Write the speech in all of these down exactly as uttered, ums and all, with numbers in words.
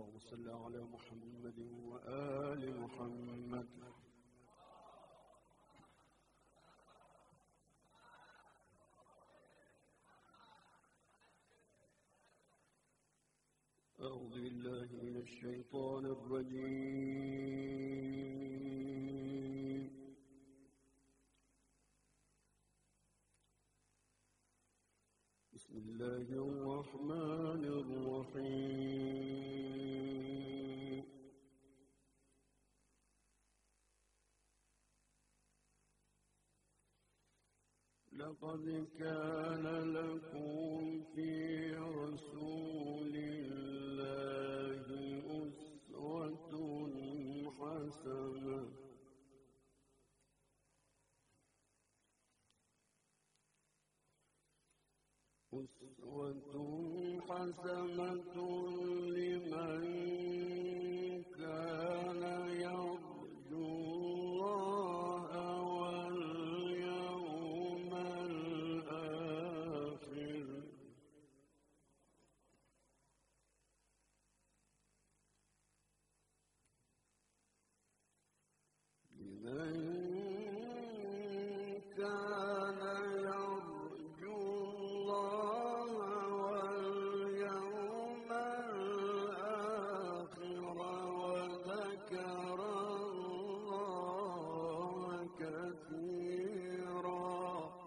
اللهم صل على محمد وآل محمد. أعوذ بالله من الشيطان الرجيم. بسم الله الرحمن الرحيم. لقد كان لكم في رسول الله أسوة حسنة أسوة حسنة لمن كان يرجو الله واليوم الآخر لمن كان يرجو الله واليوم الآخر وذكر الله كثيرا.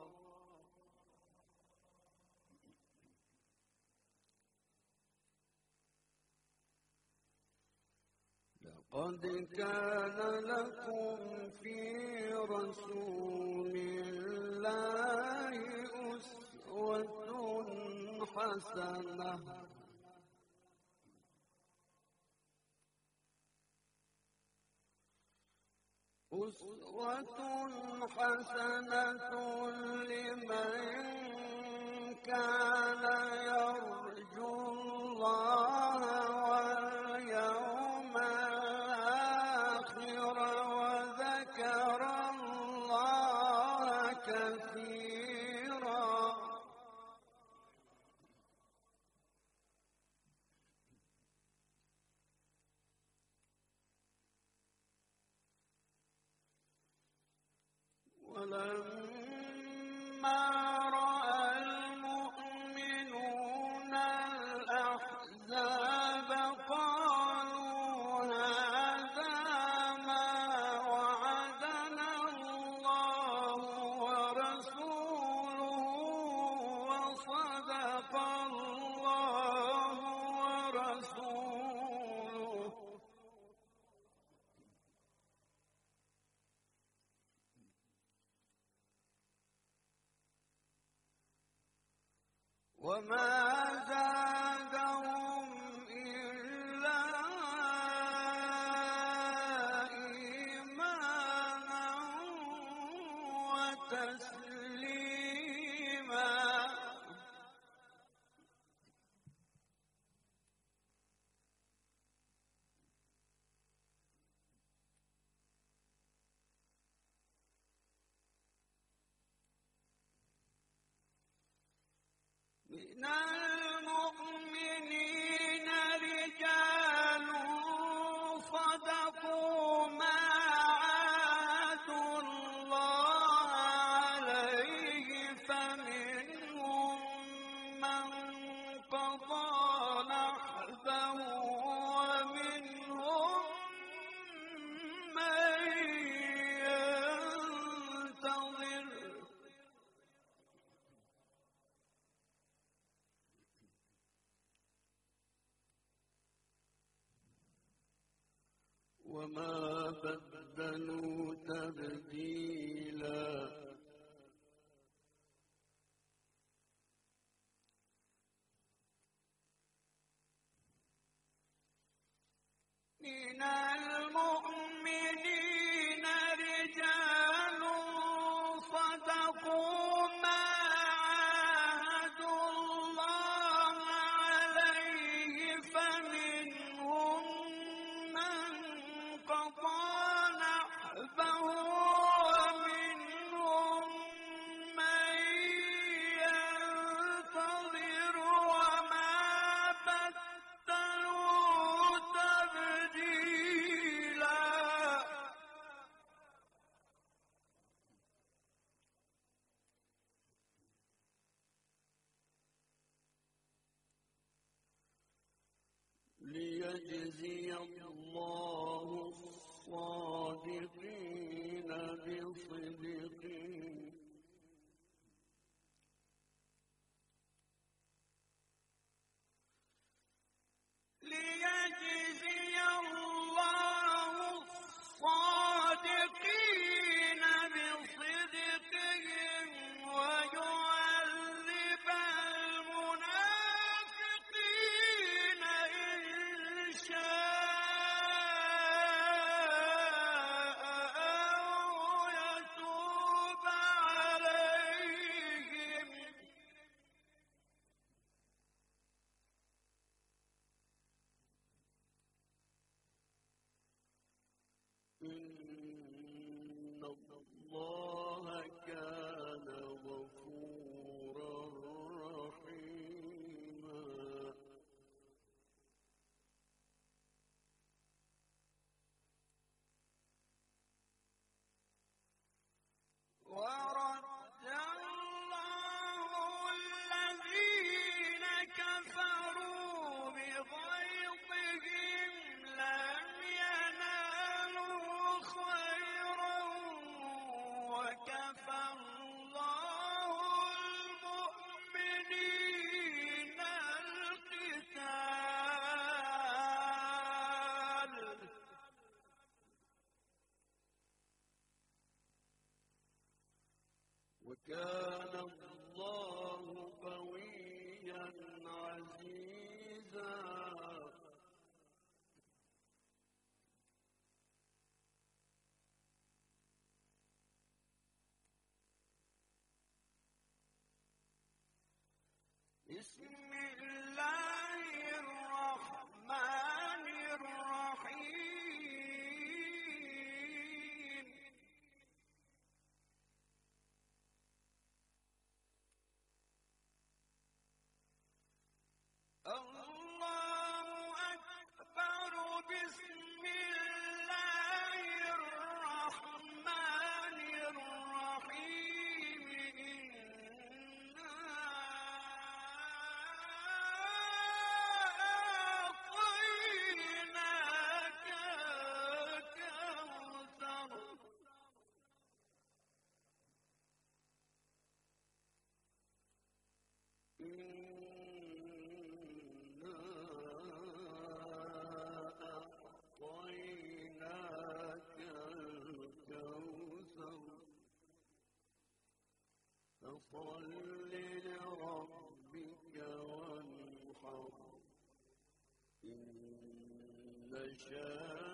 لقد كان لكم في رسول الله أسوة حسنة أسوة حسنة لمن كان يرجو الله واليوم الآخر وذكر الله كثيرا. ولما رأى المؤمنون الأحزاب قالوا هذا ما وعدنا الله ورسوله وصدق الله ورسوله. وما زادهم إلا إيمانا وتسليما. من المؤمنين رجال صدقوا ما عاهدوا الله عليه فمنهم من قضى نحبه ومنهم من ينتظر وما بدلوا تبديلا. من المؤمنين رجال صدقوا ما عاهدوا الله عليه فمنهم من قضى نحبه ومنهم من ينتظر وما بدلوا ليجزي الله الصادقين بصدقهم ليجزي الله الصادقين بصدقهم ويعذب المنافقين إن شاء أو يتوب عليهم إن الله كان غفورا رحيما ورد الله الذين كفروا بغيظهم لم ينالوا خيرا وكفى الله المؤمنين القتال وكان الله قويا عزيزا بسم الله الرحمن الرحيم الله أكبر بسم الله الرحمن الرحيم إنا أعطيناك الكوثر إنا أعطيناك الكوثر فصل لربك وانحر إن شانئك